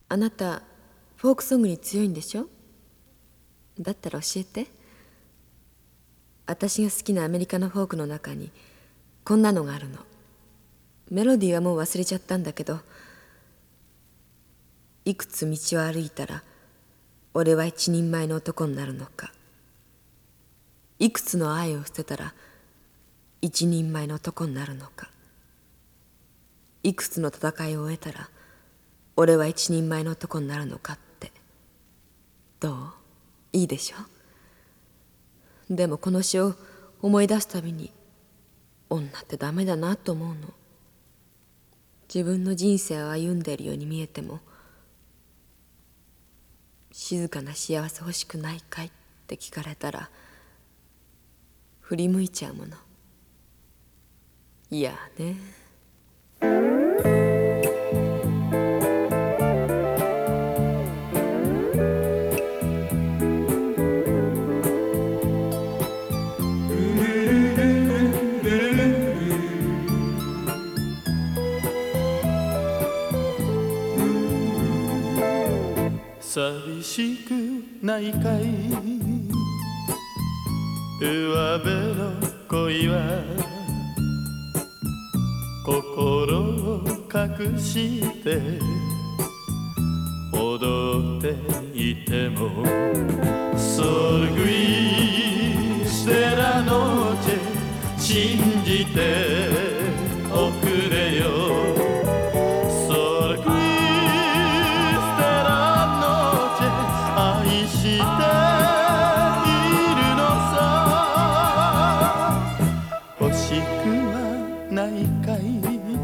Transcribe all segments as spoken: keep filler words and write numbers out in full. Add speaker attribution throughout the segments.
Speaker 1: あなたフォークソングに強いんでしょ？だったら教えて。私が好きなアメリカのフォークの中にこんなのがあるの。メロディーはもう忘れちゃったんだけど、いくつ道を歩いたら俺は一人前の男になるのか、いくつの愛を捨てたら一人前の男になるのか、いくつの戦いを終えたら俺は一人前の男になるのかって。どう？いいでしょ？でもこの詩を思い出すたびに女ってダメだなと思うの。自分の人生を歩んでいるように見えても、静かな幸せ欲しくないかいって聞かれたら振り向いちゃうもの。いやね。
Speaker 2: 寂しくないかい、上辺の恋は心を隠して踊っていても、ソルグイステラノチェ信じておくれよ。欲しくはないかい、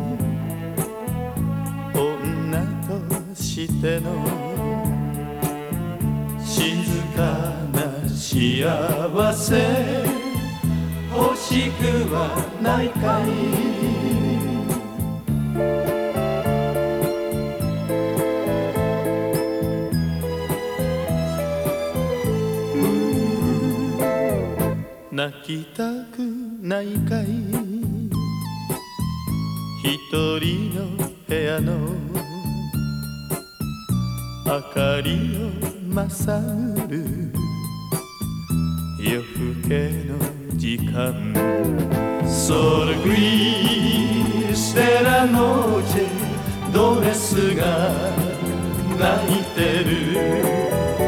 Speaker 2: 女としての静かな幸せ。欲しくはないかい。泣きたくないかい、一人の部屋の明かりを勝る夜更けの時間。ソルグリステラノチェドレスが泣いてる。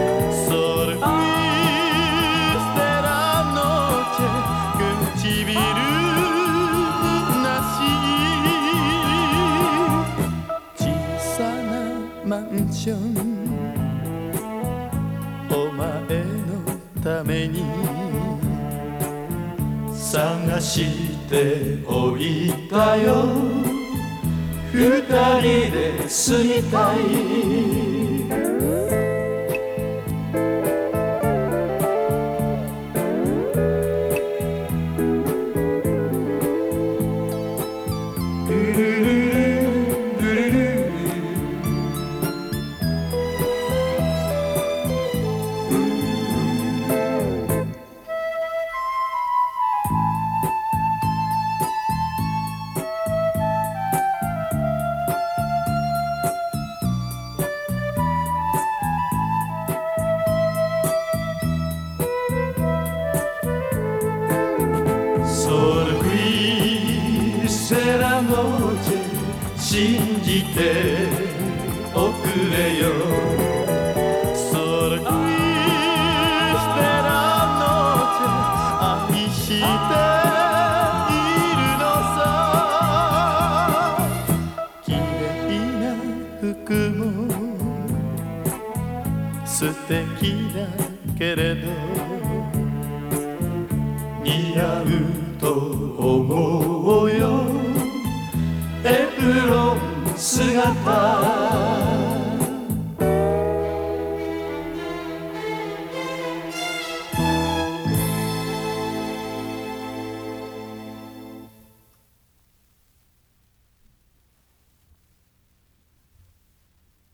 Speaker 2: マンションお前のために探しておいたよ。二人で過ぎたい。セラノチェ信じておくれよ。ソルクイステラノチェ愛しているのさ。綺麗な服も素敵だけれど似合うと思うよ。エプロン姿